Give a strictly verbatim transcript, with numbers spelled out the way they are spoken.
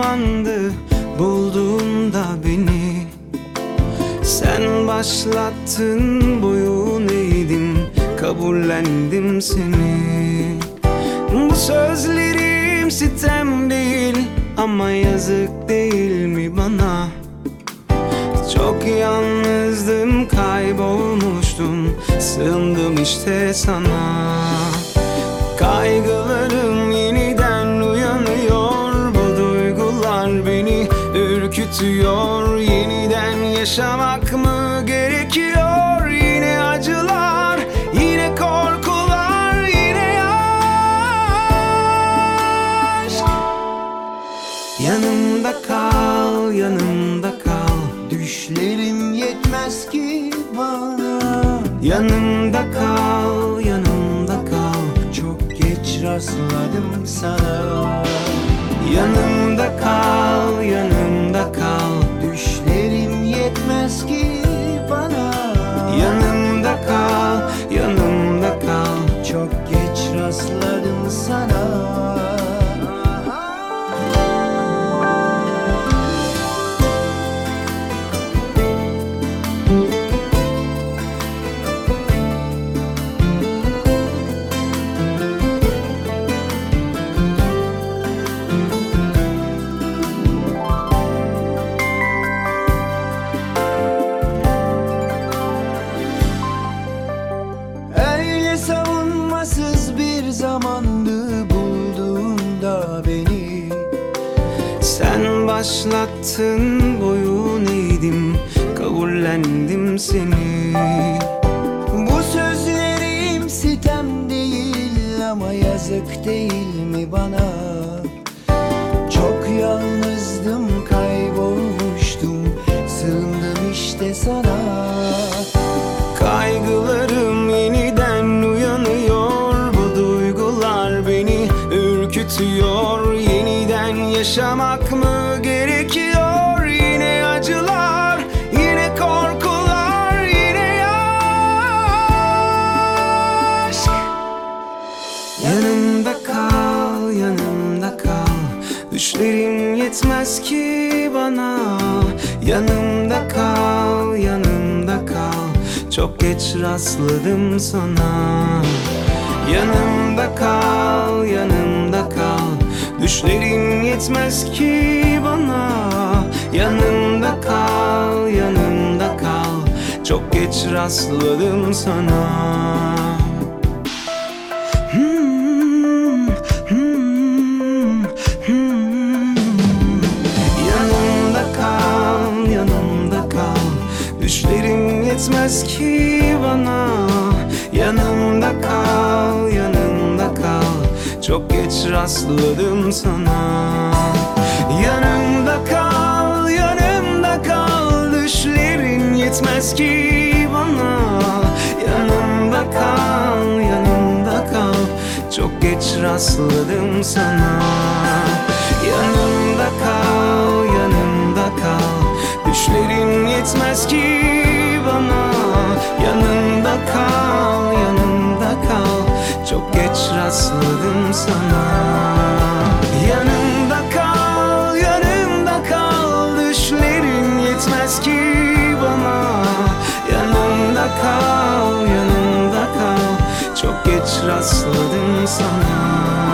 sandı bulduğunda beni. Sen başlattın, boyun eğdim, kabullendim seni. Bu sözlerim sitem değil ama yazık değil mi bana? Çok yalnızdım, kaybolmuştum, sığındım işte sana. Kaygılarım yeniden uyanıyor, bu duygular beni ürkütüyor. Yeniden yaşamak mı gerekiyor? Yine acılar, yine korkular, yine aşk. Yanımda kal, yanımda kal, düşlerim yetmez ki bana. yanımda kal, yanımda kal, Çok geç rastladım sana. yanımda kal, yanımda kal, Düşlerim yetmez ki bana. yanımda kal, yanımda kal. Çok geç rastladım sana. Öyle savunmasız bir zamandı bulduğunda beni. Sen başlattın, boyun eğdim, kabullendim seni. Bu sözlerim sitem değil ama yazık değil mi bana? Çok yalnızdım, kaybolmuştum, sığındım işte sana. Kaygılarım yeniden uyanıyor, bu duygular beni ürkütüyor. Yeniden yaşamak mı gerekiyor? Yine acılar, yine korkular, yine aşk. Yanımda kal, yanımda kal, düşlerim yetmez ki bana. Yanımda kal, yanımda kal, çok geç rastladım sana. Yanımda kal, yanımda kal, düşlerim yetmez ki bana. Yanımda kal, yanımda kal, çok geç rastladım sana. Hmm, hmm, hmm. Yanımda kal, yanımda kal, düşlerim yetmez ki bana. Yanımda kal, yanımda kal, çok geç rastladım sana. Yanımda kal, yanımda kal, düşlerin yetmez ki bana. Yanımda kal, yanımda kal, çok geç rastladım sana. Yanımda kal, yanımda kal, düşlerin yetmez ki bana. Yanımda kal, yanımda kal, çok geç rastladım sana. Yanımda kal, yanımda kal, düşlerin yetmez ki bana. Yanımda kal, yanımda kal, çok geç rastladım sana.